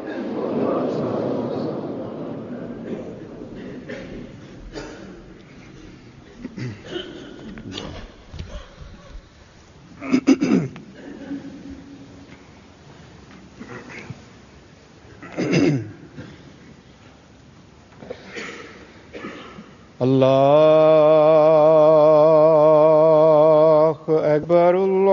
الله أكبر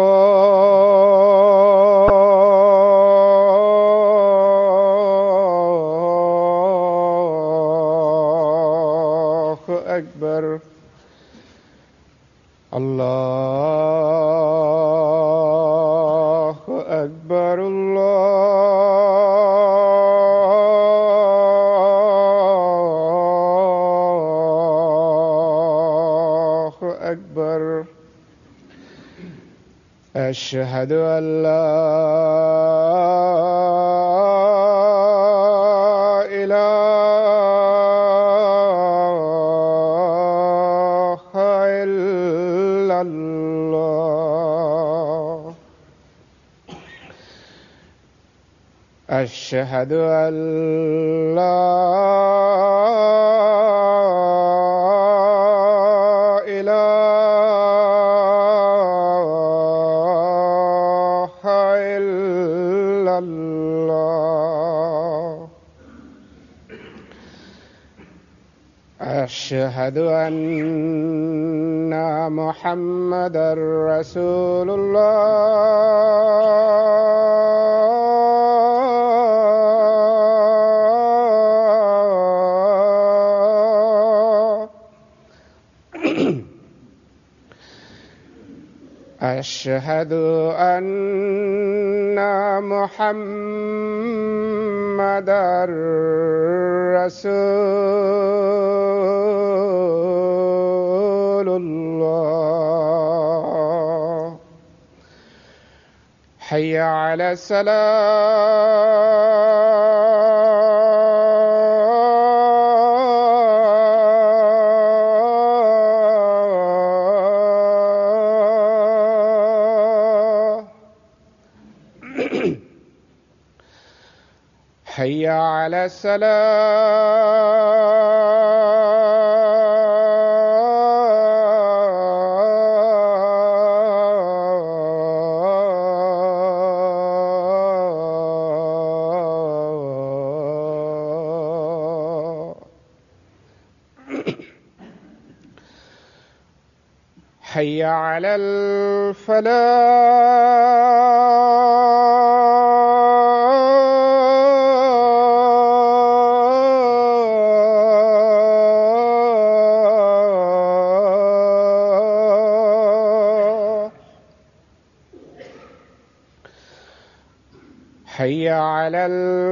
الله أكبر الله أكبر الله أكبر أشهد أن لا إله إلا الله أشهد أن لا إله إلا الله أشهد أن محمدًا رسول الله أشهد أن محمدًا رسول الله حي على الصلاة حي على الصلاة حي على الفلاح حي على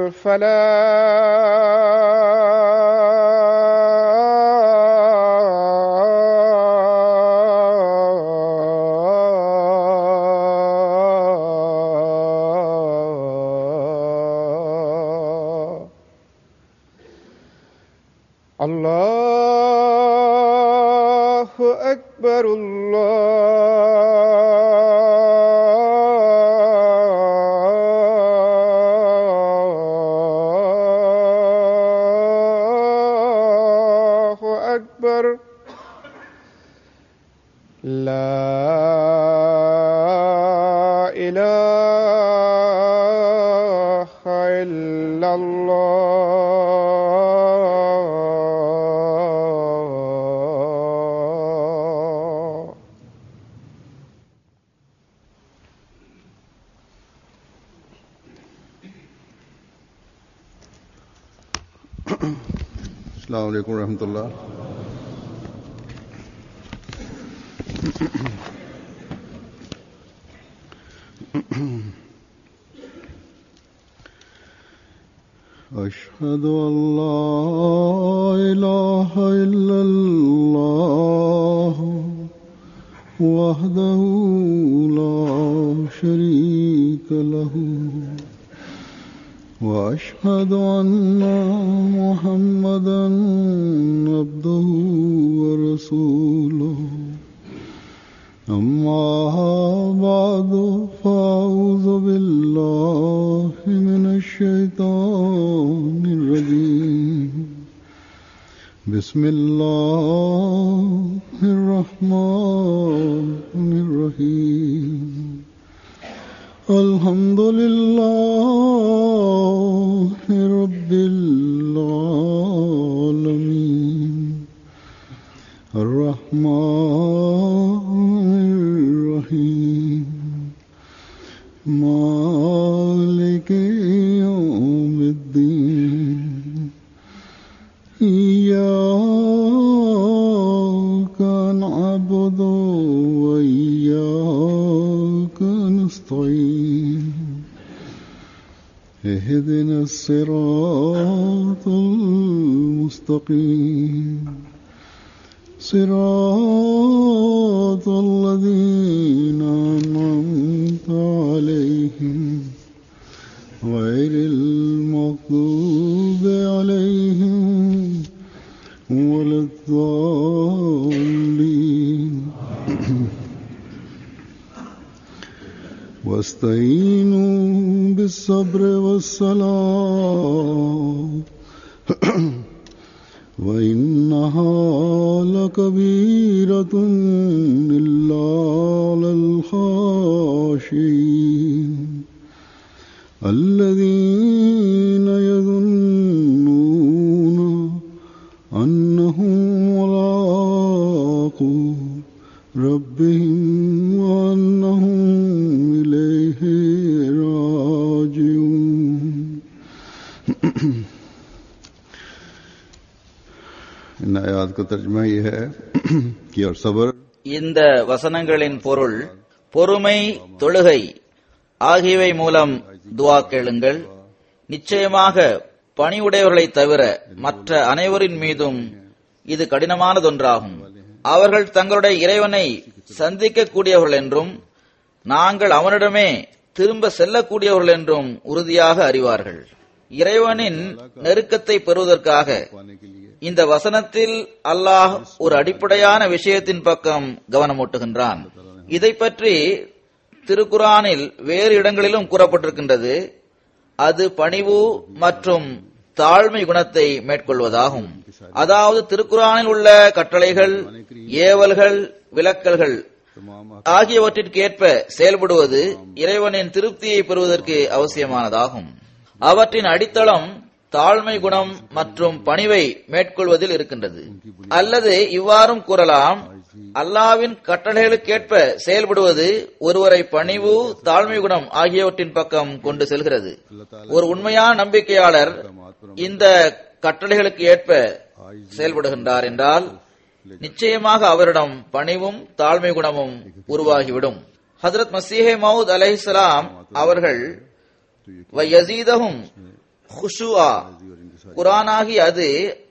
الفلاح الله أكبر الله أكبر لا إله إلا الله السلام علیکم ورحمۃ اللہ. أشهد أن لا إله إلا الله وحده لا شريك له وأشهد أن محمدًا عبده ورسوله. أما بعد فأعوذ بالله من الشيطان بسم الله الرحمن الرحيم الحمد لله رب العالمين الرحمن الرحيم مالك يوم الدين إياك نعبد وإياك نستعين اهدنا الصراط المستقيم صراط الذين أنعمت عليهم غير المغضوب عليهم ولا الضالين واستعينوا بالصبر والصلاة وإنها لكبيرة إلا على الخاشعين الذين يظنون أنهم ملاقو ربهم وأنهم إليه راجعون. इन आयात का तर्जुमा ये है कि और सब्र இந்த வசனங்களின் பொருள் பொறுமை, தொழுகை ஆகியவை மூலம் துஆ கேளுங்கள். நிச்சயமாக பணிவுடையவர்களை தவிர மற்ற அனைவரின் மீதும் இது கடினமானதொன்றாகும். அவர்கள் தங்களுடைய இறைவனை சந்திக்கக்கூடியவர்கள் என்றும் நாங்கள் அவனிடமே திரும்ப செல்லக்கூடியவர்கள் என்றும் உறுதியாக அறிவார்கள். இறைவனின் நெருக்கத்தை பெறுவதற்காக இந்த வசனத்தில் அல்லாஹ் ஒரு அடிப்படையான விஷயத்தின் பக்கம் கவனமூட்டுகின்றான். இதை பற்றி திருக்குரானில் வேறு இடங்களிலும் கூறப்பட்டிருக்கின்றது. அது பணிவு மற்றும் தாழ்மை குணத்தை மேற்கொள்வதாகும். அதாவது திருக்குரானில் உள்ள கட்டளைகள், ஏவல்கள், விலக்கல்கள் ஆகியவற்றிற்கேற்ப செயல்படுவது இறைவனின் திருப்தியை பெறுவதற்கு அவசியமானதாகும். அவற்றின் அடித்தளம் தாழ்மை குணம் மற்றும் பணிவை மேற்கொள்வதில் இருக்கின்றது. அல்லது இவ்வாறும் கூறலாம், அல்லாவின் கட்டளைகளுக்கேற்ப செயல்படுவது ஒருவரை பணிவு, தாழ்மை குணம் ஆகியவற்றின் பக்கம் கொண்டு செல்கிறது. ஒரு உண்மையான நம்பிக்கையாளர் இந்த கட்டளைகளுக்கு ஏற்ப செயல்படுகின்றார் என்றால் நிச்சயமாக அவரிடம் பணிவும் தாழ்மை குணமும் உருவாகிவிடும். ஹஜ்ரத் மஸீஹே மவ்ஊத் அலைஹிஸ்ஸலாம் அவர்கள் வயஸீதஹும் குஷூஆ குர்ஆனாகி அது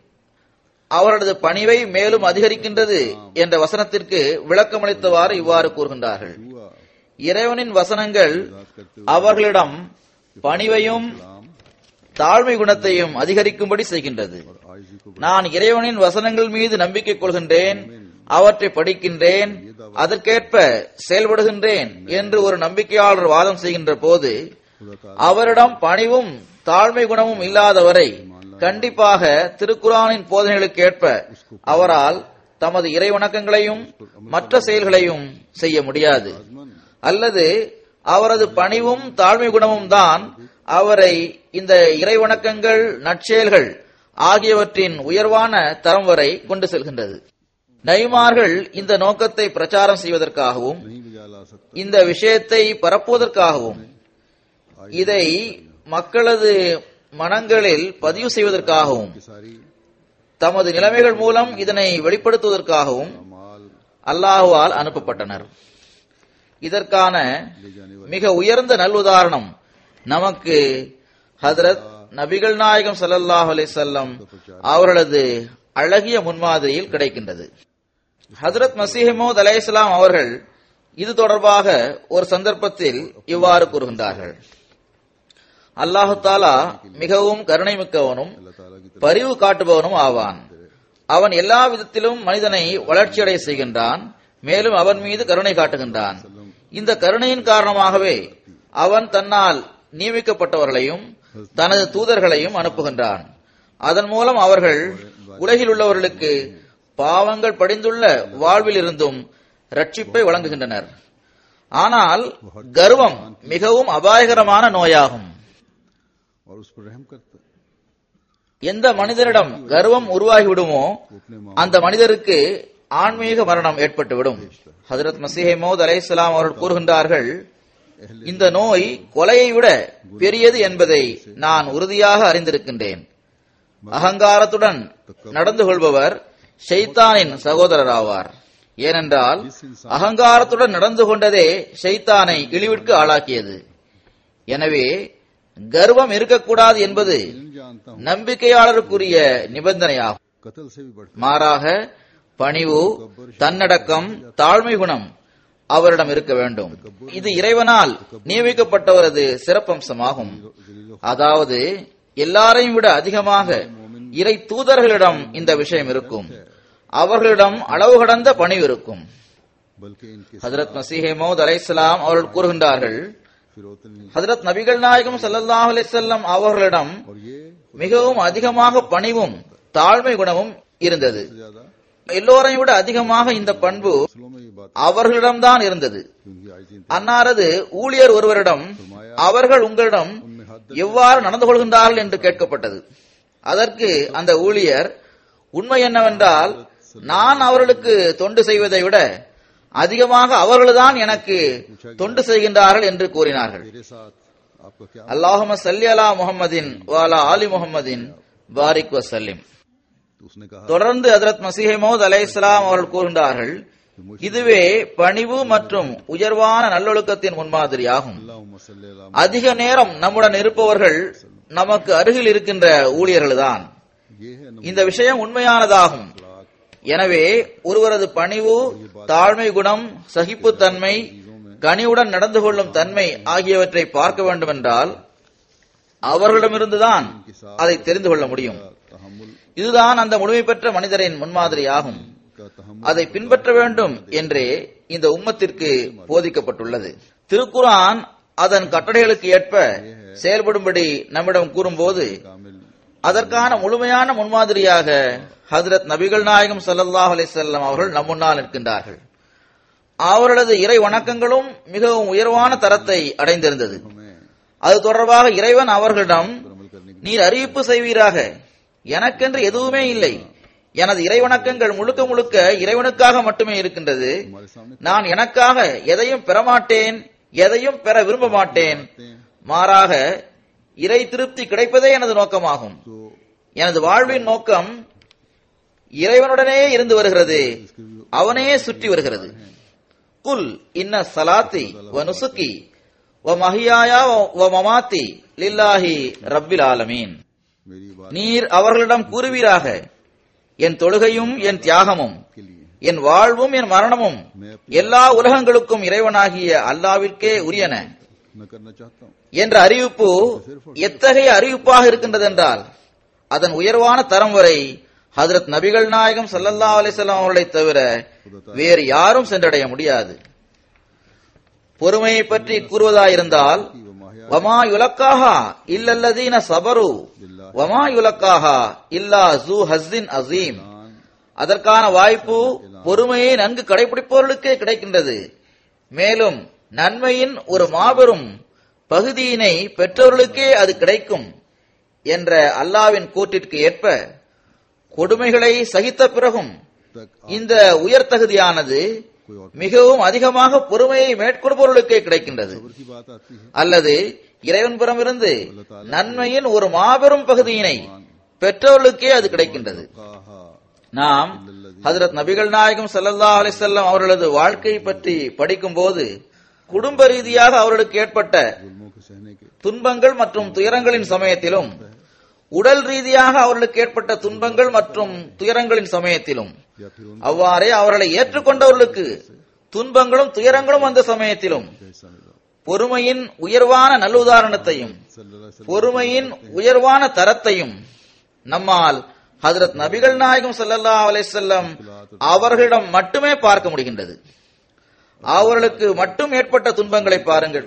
அவரது பணிவை மேலும் அதிகரிக்கின்றது என்ற வசனத்திற்கு விளக்கமளித்தவாறு இவ்வாறு கூறுகின்றார்கள். இறைவனின் வசனங்கள் அவர்களிடம் பணிவையும் தாழ்மை குணத்தையும் அதிகரிக்கும்படி செய்கின்றது. நான் இறைவனின் வசனங்கள் மீது நம்பிக்கை கொள்கின்றேன், அவற்றை படிக்கின்றேன், அதற்கேற்ப செயல்படுகின்றேன் என்று ஒரு நம்பிக்கையாளர் வாதம் செய்கின்ற போது அவரிடம் பணிவும் தாழ்மை குணமும் இல்லாதவரை கண்டிப்பாக திருக்குரானின் போதனைகளுக்கு ஏற்ப அவரால் தமது இறை வணக்கங்களையும் மற்ற செயல்களையும் செய்ய முடியாது. அல்லது அவரது பணிவும் தாழ்மை குணமும் தான் அவரை இந்த இறை வணக்கங்கள், நற்செயல்கள் ஆகியவற்றின் உயர்வான தரம் வரை கொண்டு செல்கின்றது. நபிமார்கள் இந்த நோக்கத்தை பிரச்சாரம் செய்வதற்காகவும் இந்த விஷயத்தை பரப்புவதற்காகவும் இதை மக்களது மனங்களில் பதிவு செய்வதற்காகவும் தமது நிலைமைகள் மூலம் இதனை வெளிப்படுத்துவதற்காகவும் அல்லாஹ்வால் அனுப்பப்பட்டனர். இதற்கான மிக உயர்ந்த நல்லுதாரணம் நமக்கு ஹஜ்ரத் நபிகள் நாயகம் ஸல்லல்லாஹு அலைஹி வஸல்லம் அவர்களது அழகிய முன்மாதிரியில் கிடைக்கின்றது. ஹஜ்ரத் மஸீஹ் மவ்ஊத் அலைஹிஸ்ஸலாம் அவர்கள் இது தொடர்பாக ஒரு சந்தர்ப்பத்தில் இவ்வாறு கூறுகின்றார்கள்: அல்லாஹு தாலா மிகவும் கருணை மிக்கவனும் பரிவு காட்டுபவனும் ஆவான். அவன் எல்லா விதத்திலும் மனிதனை வளர்ச்சியடைய செய்கின்றான், மேலும் அவன் மீது கருணை காட்டுகின்றான். இந்த கருணையின் காரணமாகவே அவன் தன்னால் நியமிக்கப்பட்டவர்களையும் தனது தூதர்களையும் அனுப்புகின்றான். அதன் மூலம் அவர்கள் உலகில் உள்ளவர்களுக்கு பாவங்கள் படிந்துள்ள வாழ்வில் இருந்தும் ரட்சிப்பை வழங்குகின்றனர். ஆனால் கர்வம் மிகவும் அபாயகரமான நோயாகும். और उस पर रहम करता है। எந்த மனிதரிடம் கர்வம் உருவாகிவிடுமோ அந்த மனிதருக்கு ஆன்மீக மரணம் ஏற்பட்டுவிடும். ஹஜ்ரத் மஸீஹ் மவ்ஊத் அலைஹிஸ்ஸலாம் அவர்கள் கூறுகின்றார்கள், இந்த நோய் கொலையை விட பெரியது என்பதை நான் உறுதியாக அறிந்திருக்கின்றேன். அகங்காரத்துடன் நடந்து கொள்பவர் ஷைத்தானின் சகோதரர் ஆவார். ஏனென்றால் அகங்காரத்துடன் நடந்து கொண்டதே ஷைத்தானை இழிவிற்கு ஆளாக்கியது. எனவே கர்வம் இருக்கக்கூடாது என்பது நம்பிக்கையாளருக்குரிய நிபந்தனையாகும். कत्ल से भी बढ़कर மாறாக பணிவு, தன்னடக்கம், தாழ்மை குணம் அவரிடம் இருக்க வேண்டும். இது இறைவனால் நியமிக்கப்பட்டவரது சிறப்பம்சமாகும். அதாவது எல்லாரையும் விட அதிகமாக இறை தூதர்களிடம் இந்த விஷயம் இருக்கும். அவர்களிடம் அளவு கடந்த பணிவு இருக்கும். बल्कि इनके ஹஜ்ரத் மஸீஹ் மவ்ஊத் அலைஹிஸ்ஸலாம் அவர்கள் கூறுகின்றார்கள், फिरौतनी ஹஜ்ரத் நபிகள் நாயகம் ஸல்லல்லாஹு அலைஹி வஸல்லம் அவர்களிடம் और ये மிகவும் அதிகமாக பணிவும் தாழ்மை குணமும் இருந்தது. ज्यादा எல்லோரையும் விட அதிகமாக இந்த பண்பு फसलों में ये बात அவர்களிடம்தான் இருந்தது. उनकी आयती அன்னாரது ஊழியர் ஒருவரிடம் அவர்கள் உங்களிடம் எவ்வாறு நடந்து கொள்கின்றார்கள் என்று கேட்கப்பட்டது. அதற்கு அந்த ஊழியர், உண்மை என்னவென்றால் நான் அவர்களுக்கு தொண்டு செய்வதை விட அதிகமாக அவர்கள்தான் எனக்கு தொண்டு செய்கின்றார்கள் என்று கூறினார்கள். मेरे साथ आपका क्या அல்லாஹும்ம ஸல்லி அலா முஹம்மதின் வ அலா ஆலி முஹம்மதின் பாரிக் வஸல்லிம். तो उसने कहा தொடர்ந்து ஹஜ்ரத் மஸீஹ் மவ்ஊத் அலைஹிஸ்ஸலாம் அவர்கள் கூறுகின்றார்கள், இதுவே பணிவு மற்றும் உயர்வான நல்லொழுக்கத்தின் முன்மாதிரியாகும். अल्लाहुम्मा सल्ली अला அதிக நேரம் நம்முடன் இருப்பவர்கள் நமக்கு அருகில் இருக்கின்ற ஊழியர்கள்தான். ये है இந்த விஷயம் உண்மையானதாகும். எனவே ஒருவரது பணிவு, தாழ்மை குணம், சகிப்புத்தன்மை, கனிவுடன் நடந்து கொள்ளும் தன்மை ஆகியவற்றை பார்க்க வேண்டுமென்றால் அவர்களிடமிருந்துதான் அதை தெரிந்து கொள்ள முடியும். तहम्मुल இதுதான் அந்த முழுமை பெற்ற மனிதரின் முன்மாதிரியாகும். का तहम्मुल அதை பின்பற்ற வேண்டும் என்றே இந்த உம்மத்திற்கு போதிக்கப்பட்டுள்ளது. திருக்குர்ஆன் அதன் கட்டளைகளுக்கு ஏற்ப செயல்படும்படி நம்மிடம் கூறும்போது कामिल அதற்கான முழுமையான முன்மாதிரியாக ஹஜ்ரத் நபிகள் நாயகம் ஸல்லல்லாஹு அலைஹி வஸல்லம் அவர்கள் நம் முன்னால் நிற்கின்றார்கள். அவர்களது இறை வணக்கங்களும் மிகவும் உயர்வான தரத்தை அடைந்திருந்தது. हमें அது தொடர்பாக இறைவன் அவர்களிடம், अमल करने की நீர் அறிவிப்பு செய்வீராக, எனக்கென்று எதுவுமே இல்லை, எனது இறை வணக்கங்கள் முழுக்க முழுக்க இறைவனுக்காக மட்டுமே இருக்கின்றது. हमारे सामने நான் எனக்காக எதையும் பெறமாட்டேன், எதையும் பெற விரும்ப மாட்டேன். மாறாக இறை திருப்தி கிடைப்பதே எனது நோக்கமாகும். तो எனது வாழ்வின் நோக்கம் இறைவனுடனே இருந்து வருகிறது, அவனே சுற்றி வருகிறது. குல் இன்ன ஸலாத்தி வ நுசுகி வ மஹ்யாயா வ மமாத்தி லில்லாஹி ரப்பில் ஆலமீன். मेरी बात நீர் அவர்களிடம் கூறுவீராக, என் தொழுகையும் என் தியாகமும் के लिए என் வாழ்வும் என் மரணமும் எல்லா உலகங்களுக்கும் இறைவனாகிய அல்லாவிற்கே உரியன मैं करना चाहता हूँ என்ற அறிவிப்பு எத்தகைய அறிவிப்பாக இருக்கின்றது என்றால் அதன் உயர்வான தரம் வரை ஹஜ்ரத் நபிகள் நாயகம் ஸல்லல்லாஹு அலைஹி வஸல்லம் அவர்களை தவிர வேறு யாரும் சென்றடைய முடியாது. பொறுமையை பற்றி கூறுவதாயிருந்தால், कि वो माहिया வமா யுலக்காஹா இல்லல்லதீன சபரு வமா யுலக்காஹா இல்லா ஸூ ஹஸ்ஸின் அஸீம். அதற்கான வாய்ப்பு பொறுமையை நன்கு கடைபிடிப்பவர்களுக்கே கிடைக்கின்றது. மேலும் நன்மையின் ஒரு மாபெரும் பகுதியினை பெற்றவர்களுக்கே அது கிடைக்கும் என்ற அல்லாவின் கூற்றிற்கு ஏற்ப கொடுமைகளை சகித்த பிறகும் तक இந்த உயர் தகுதியானது कोई और மிகவும் அதிகமாக பொறுமையை மேற்கொள்பவர்களுக்கே கிடைக்கின்றது. खबर की बात आती है அல்லது இறைவன்புறமிருந்து நன்மையின் ஒரு மாபெரும் பகுதியினை பெற்றவர்களுக்கே அது கிடைக்கின்றது. कहा நாம் ஹஜ்ரத் நபிகள் நாயகம் ஸல்லல்லாஹு அலைஹி வஸல்லம் அவர்களது வாழ்க்கை பற்றி படிக்கும்போது குடும்ப ரீதியாக அவர்களுக்கு ஏற்பட்ட जुल्मों के सहने के துன்பங்கள் மற்றும் துயரங்களின் சமயத்திலும், உடல் ரீதியாக அவர்களுக்கு ஏற்பட்ட துன்பங்கள் மற்றும் துயரங்களின் சமயத்திலும், या फिर उनका அவ்வாறே அவர்களை ஏற்றுக்கொண்டவர்களுக்கு துன்பங்களும் துயரங்களும் வந்த சமயத்திலும் हिस्सा मिला பொறுமையின் உயர்வான நல்லுதாரணத்தையும் सल्लल्लाहु अलैहि பொறுமையின் உயர்வான தரத்தையும் நம்மால் ஹஜ்ரத் நபிகள் நாயகம் ஸல்லல்லாஹு அலைஹி வஸல்லம் அவர்களிடம் மட்டுமே பார்க்க முடிகின்றது. அவர்களுக்கு மட்டும் ஏற்பட்ட துன்பங்களை பாருங்கள்.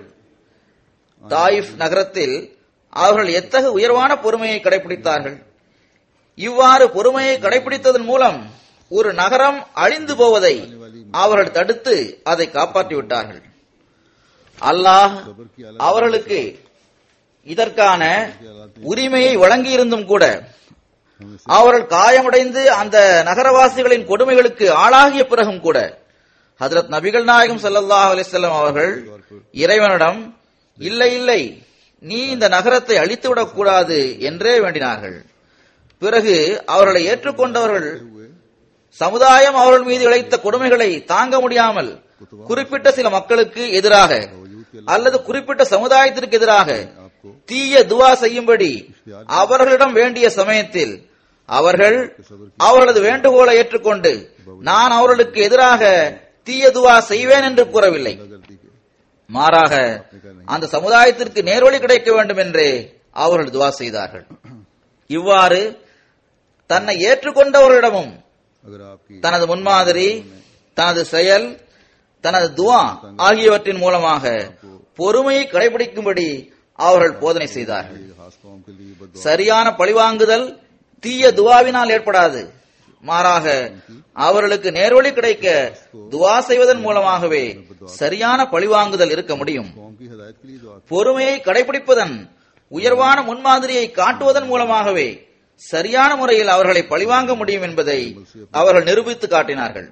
தாயிஃப் நகரத்தில் அவர்கள் எத்தகைய உயர்வான பொறுமையை கடைபிடித்தார்கள். இவ்வாறு பொறுமையை கடைபிடித்ததன் மூலம் ஒரு நகரம் அழிந்து போவதை அவர்கள் தடுத்து அதை காப்பாற்றிவிட்டார்கள். அல்லாஹ் அவர்களுக்கு இதற்கான உரிமையை வழங்கியிருந்தும் கூட அவர்கள் காயமடைந்து அந்த நகரவாசிகளின் கொடுமைகளுக்கு ஆளாகிய பிறகும் கூட ஹஜ்ரத் நபிகள் நாயகம் ஸல்லல்லாஹு அலைஹி வஸல்லம் அவர்கள் இறைவனிடம் இல்லை இல்லை, நீ இந்த நகரத்தை அழித்துவிடக் கூடாது என்றே வேண்டினார்கள். பிறகு அவர்களை ஏற்றுக்கொண்டவர்கள் சமுதாயம் அவர்கள் மீது இழைத்த கொடுமைகளை தாங்க முடியாமல் குறிப்பிட்ட சில மக்களுக்கு எதிராக அல்லது குறிப்பிட்ட சமுதாயத்திற்கு எதிராக தீய துவா செய்யும்படி அவர்களிடம் வேண்டிய சமயத்தில் அவர்கள் அவர்களது வேண்டுகோளை ஏற்றுக்கொண்டு நான் அவர்களுக்கு எதிராக தீய துவா செய்வேன் என்று கூறவில்லை. மாறாக அந்த சமுதாயத்திற்கு நேர்வழி கிடைக்க வேண்டும் என்றே அவர்கள் துவா செய்தார்கள். இவ்வாறு தன்னை ஏற்றுக்கொண்டவர்களிடமும் தனது முன்மாதிரி, தனது செயல், தனது துவா ஆகியவற்றின் மூலமாக பொறுமையை கடைபிடிக்கும்படி அவர்கள் போதனை செய்தார்கள். சரியான பழிவாங்குதல் தீய துவாவினால் ஏற்படாது. மாறாக அவர்களுக்கு நேர்வழி கிடைக்க துவா செய்வதன் மூலமாகவே சரியான பழிவாங்குதல் இருக்க முடியும். பொறுமையை கடைபிடிப்பதன் உயர்வான முன்மாதிரியை காட்டுவதன் மூலமாகவே சரியான முறையில் அவர்களை பழிவாங்க முடியும் என்பதை அவர்கள் நிரூபித்து காட்டினார்கள்.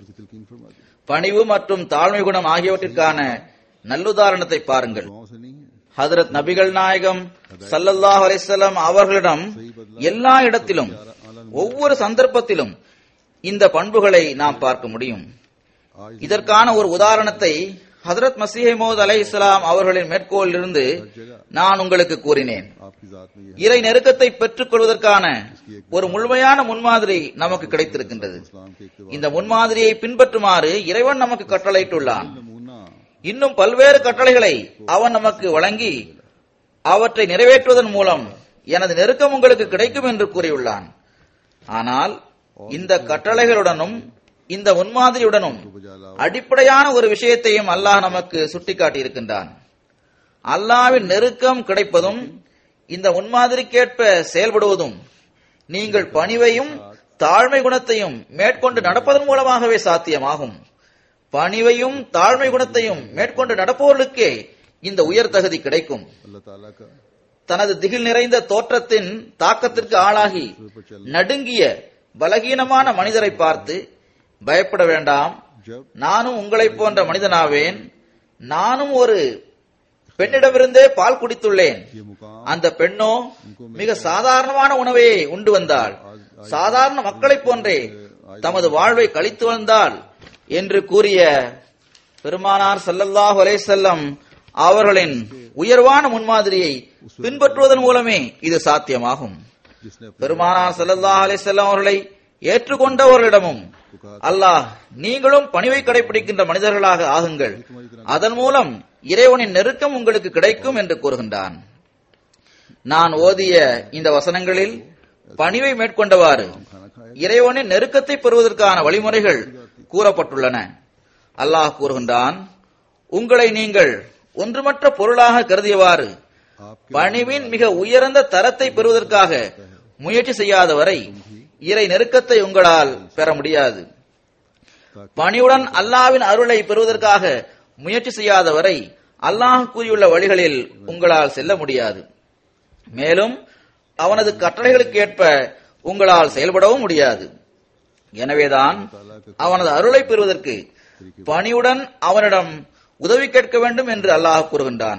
பணிவு மற்றும் தாழ்மை குணம் ஆகியவற்றிற்கான நல்லுதாரணத்தை பாருங்கள். ஹஜ்ரத் நபிகள் நாயகம் ஸல்லல்லாஹு அலைஹி வஸல்லம் அவர்களிடம் எல்லா இடத்திலும் ஒவ்வொரு சந்தர்ப்பத்திலும் இந்த பண்புகளை நாம் பார்க்க முடியும். இதற்கான ஒரு உதாரணத்தை ஹஜ்ரத் மஸீஹ் மவ்ஊத் அலைஹிஸ்ஸலாம் அவர்களின் மேற்கோளில் இருந்து நான் உங்களுக்கு கூறினேன். இறை நெருக்கத்தை பெற்றுக் கொள்வதற்கான ஒரு முழுமையான முன்மாதிரி நமக்கு கிடைத்திருக்கின்றது. இந்த முன்மாதிரியை பின்பற்றுமாறு இறைவன் நமக்கு கட்டளையிட்டுள்ளான். இன்னும் பல்வேறு கட்டளைகளை அவன் நமக்கு வழங்கி அவற்றை நிறைவேற்றுவதன் மூலம் எனது நெருக்கம் உங்களுக்கு கிடைக்கும் என்று கூறியுள்ளான். ஆனால் இந்த கட்டளைகளுடனும் இந்த முன்மாதிரியுடனும் அடிப்படையான ஒரு விஷயத்தையும் அல்லாஹ் நமக்கு சுட்டிக்காட்டியிருக்கின்றான். அல்லாஹ்வின் நெருக்கம் கிடைப்பதும் இந்த முன்மாதிரிக்கேற்ப செயல்படுவதும் நீங்கள் பணிவையும் தாழ்மை குணத்தையும் மேற்கொண்டு நடப்பதன் மூலமாகவே சாத்தியமாகும். பணிவையும் தாழ்மை குணத்தையும் மேற்கொண்டு நடப்பவர்களுக்கே இந்த உயர் தகுதி கிடைக்கும். தனது திகில் நிறைந்த தோற்றத்தின் தாக்கத்திற்கு ஆளாகி நடுங்கிய பலகீனமான மனிதரை பார்த்து பயப்பட வேண்டாம், நானும் உங்களை போன்ற மனிதனாவேன், நானும் ஒரு பெண்ணிடமிருந்தே பால் குடித்துள்ளேன், அந்த பெண்ணோ மிக சாதாரணமான உணவையே உண்டு வந்தாள், சாதாரண மக்களைப் போன்றே தமது வாழ்வை கழித்து வந்தாள் என்று கூறிய பெருமானார் ஸல்லல்லாஹு அலைஹி வஸல்லம் அவர்களின் உயர்வான முன்மாதிரியை பின்பற்றுவதன் மூலமே இது சாத்தியமாகும். பெருமானார் ஸல்லல்லாஹு அலைஹி வஸல்லம் அவர்களை ஏற்றுக்கொண்டவர்களிடமும் அல்லாஹ் நீங்களும் பணிவை கடைபிடிக்கின்ற மனிதர்களாக ஆகுங்கள், அதன் மூலம் இறைவனின் நெருக்கம் உங்களுக்கு கிடைக்கும் என்று கூறுகின்றான். நான் ஓதிய இந்த வசனங்களில் பணிவை மேற்கொண்டவாறு இறைவனின் நெருக்கத்தை பெறுவதற்கான வழிமுறைகள் கூறப்பட்டுள்ளன. அல்லாஹ் கூறுகின்றான், உங்களை நீங்கள் ஒன்றுமற்ற பொருளாக கருதியவாறு பணிவின் மிக உயர்ந்த தரத்தை பெறுவதற்காக முயற்சி செய்யாதவரை இறை நெருக்கத்தை உங்களால் பெற முடியாது. பணிவுடன் அல்லாஹ்வின் அருளை பெறுவதற்காக முயற்சி செய்யாதவரை அல்லாஹ் கூறியுள்ள வழிகளில் உங்களால் செல்ல முடியாது. மேலும் அவனது கட்டளைகளுக்கு ஏற்ப உங்களால் செயல்படவும் முடியாது. எனவேதான் அவனது அருளை பெறுவதற்கு பணிவுடன் அவனிடம் உதவி கேட்க வேண்டும் என்று அல்லாஹ் கூறுகின்றான்.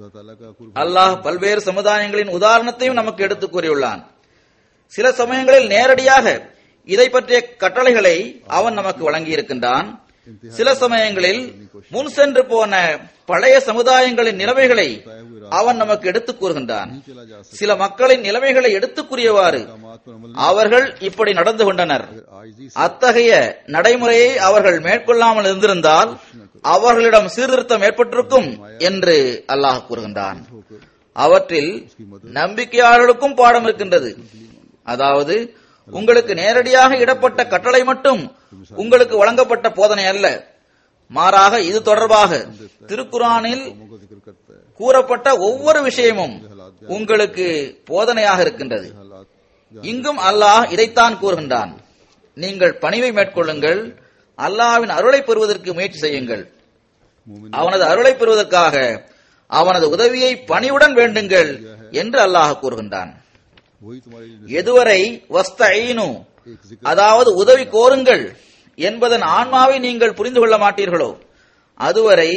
அல்லாஹ் பல்வேறு சமுதாயங்களின் உதாரணத்தையும் நமக்கு எடுத்துக் கூறியுள்ளான். சில சமயங்களில் நேரடியாக இதை பற்றிய கட்டளைகளை அவன் நமக்கு வழங்கி இருக்கின்றான். சில சமயங்களில் முன் சென்று போன பழைய சமுதாயங்களின் நிலைமைகளை அவன் நமக்கு எடுத்துக் கூறுகின்றான். சில மக்களின் நிலைமைகளை எடுத்துக் கூறியவாறு அவர்கள் இப்படி நடந்து கொண்டனர், அத்தகைய நடைமுறையை அவர்கள் மேற்கொள்ளாமல் இருந்திருந்தால் அவர்களிடம் சீர்திருத்தம் ஏற்பட்டிருக்கும் என்று அல்லாஹ் கூறுகின்றான். அவற்றில் நம்பிக்கையாளர்களுக்கும் பாடம் இருக்கின்றது. அதாவது உங்களுக்கு நேரடியாக இடப்பட்ட கட்டளை மட்டும் உங்களுக்கு வழங்கப்பட்ட போதனை அல்ல, மாறாக இது தொடர்பாக திருக்குர்ஆனில் கூறப்பட்ட ஒவ்வொரு விஷயமும் உங்களுக்கு போதனையாக இருக்கின்றது. இங்கும் அல்லாஹ் இதைத்தான் கூறுகின்றான். நீங்கள் பணிவை மேற்கொள்ளுங்கள், அல்லாஹ்வின் அருளை பெறுவதற்கு முயற்சி செய்யுங்கள், அவனது அருளை பெறுவதற்காக அவனது உதவியை பணிவுடன் வேண்டுங்கள் என்று அல்லாஹ் கூறுகின்றான். वही तुम्हारे लिए எதுவரை வஸ்தஈனு, அதாவது உதவி கோருங்கள் என்பதன் ஆன்மாவை நீங்கள் புரிந்து கொள்ள மாட்டீர்களோ அதுவரை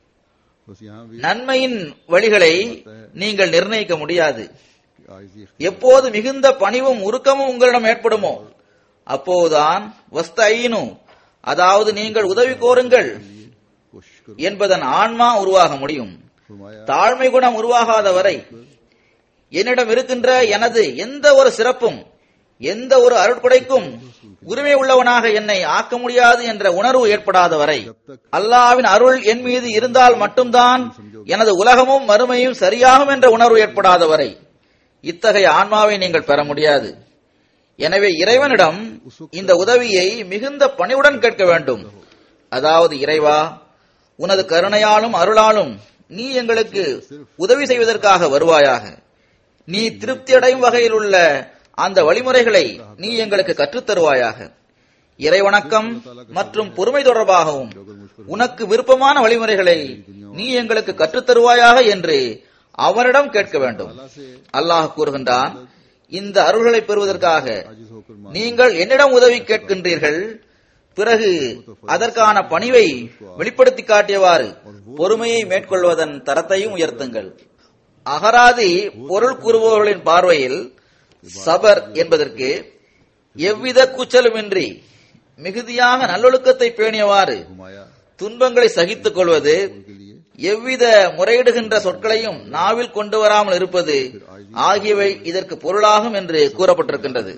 बस यहाँ भी நன்மையின் வழிகளை நீங்கள் நிர்ணயிக்க முடியாது. आजिज़ी எப்போது மிகுந்த பணிவும் உருக்கமும் உங்களிடம் ஏற்படுமோ அப்போதுதான் வஸ்தஈனு, அதாவது நீங்கள் உதவி கோருங்கள் कोशिश करो। என்பதன் ஆன்மா உருவாக முடியும். फरमाया தாழ்மை குணம் உருவாகாத வரை என்னிடம் இருக்கின்ற எனது எந்த ஒரு சிறப்பும் எந்த ஒரு அருட்கொடைக்கும் உரிமை உள்ளவனாக என்னை ஆக்க முடியாது என்ற உணர்வு ஏற்படாத வரை, அல்லாஹ்வின் அருள் என் மீது இருந்தால் மட்டும்தான் எனது உலகமும் மறுமையும் சரியாகும் என்ற உணர்வு ஏற்படாத வரை இத்தகைய ஆன்மாவை நீங்கள் பெற முடியாது. எனவே இறைவனிடம் இந்த உதவியை மிகுந்த பணிவுடன் கேட்க வேண்டும். அதாவது, இறைவா, உனது கருணையாலும் அருளாலும் நீ எங்களுக்கு உதவி செய்வதற்காக வருவாயாக. நீ திருப்தி அடையும் வகையில் உள்ள அந்த வழிமுறைகளை நீ எங்களுக்கு கற்றுத் தருவாயாக. இறைவணக்கம் மற்றும் பொறுமை தொடர்பாகவும் உனக்கு விருப்பமான வழிமுறைகளை நீ எங்களுக்கு கற்றுத் தருவாயாக என்று அவனிடம் கேட்க வேண்டும். அல்லாஹ் கூறுகின்றான், இந்த அருள்களை பெறுவதற்காக நீங்கள் என்னிடம் உதவி கேட்கின்றீர்கள், பிறகு அதற்கான பணிவை வெளிப்படுத்தி காட்டியவாறு பொறுமையை மேற்கொள்வதன் தரத்தையும் உயர்த்துங்கள். அகராதி பொருள் கூறுபவர்களின் பார்வையில் சபர் என்பதற்கு எவ்வித கூச்சலுமின்றி மிகுதியாக நல்லொழுக்கத்தை பேணியவாறு घुमाया துன்பங்களை சகித்துக் கொள்வது, எவ்வித முறையிடுகின்ற சொற்களையும் நாவில் கொண்டு வராமல் இருப்பது ஆகியவை இதற்கு பொருளாகும் என்று கூறப்பட்டிருக்கின்றது.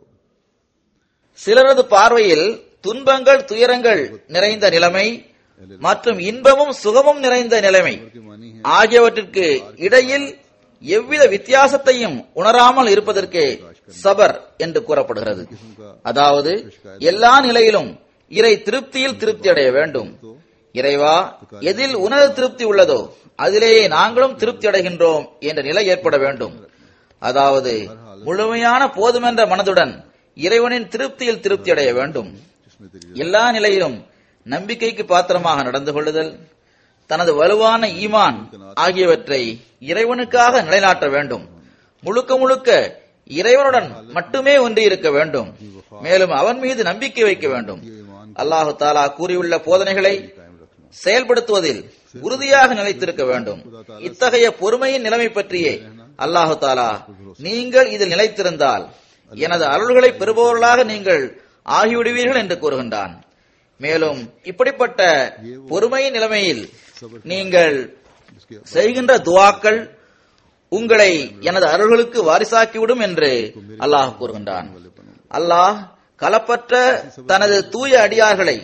சிலரது பார்வையில் துன்பங்கள் துயரங்கள் நிறைந்த நிலைமை மற்றும் இன்பமும் சுகமும் நிறைந்த நிலைமை ஆகியவற்றிற்கு இடையில் எவ்வித வித்தியாசத்தையும் உணராமல் இருப்பதற்கு சபர் என்று கூறப்படுகிறது. அதாவது, எல்லா நிலையிலும் இறை திருப்தியில் திருப்தி அடைய வேண்டும். இறைவா, எதில் உனது திருப்தி உள்ளதோ அதிலேயே நாங்களும் திருப்தி அடைகின்றோம் என்ற நிலை ஏற்பட வேண்டும். அதாவது, முழுமையான போதுமென்ற மனதுடன் இறைவனின் திருப்தியில் திருப்தி அடைய வேண்டும். எல்லா நிலையிலும் நம்பிக்கைக்கு பாத்திரமாக நடந்து கொள்ளுதல், தனது வலுவான ஈமான் ஆகியவற்றை இறைவனுக்காக நிலைநாட்ட வேண்டும். முழுக்க முழுக்க இறைவனுடன் மட்டுமே ஒன்றி இருக்க வேண்டும். மேலும் அவன் மீது நம்பிக்கை வைக்க வேண்டும். அல்லாஹு தாலா கூறியுள்ள போதனைகளை செயல்படுத்துவதில் உறுதியாக நிலைத்திருக்க வேண்டும். இத்தகைய பொறுமையின் நிலைமை பற்றியே அல்லாஹு தாலா, நீங்கள் இதில் நிலைத்திருந்தால் எனது அருள்களை பெறுபவர்களாக நீங்கள் ஆகிவிடுவீர்கள் என்று கூறுகின்றான். மேலும் இப்படிப்பட்ட பொறுமையின் நிலைமையில் நீங்கள் செய்கின்ற துஆக்கள் உங்களை எனது அருள்களுக்கு வாரிசாக்கிவிடும் என்று அல்லாஹ் கூறுகின்றான். அல்லாஹ் களப்பற்ற தனது தூய அடியார்களை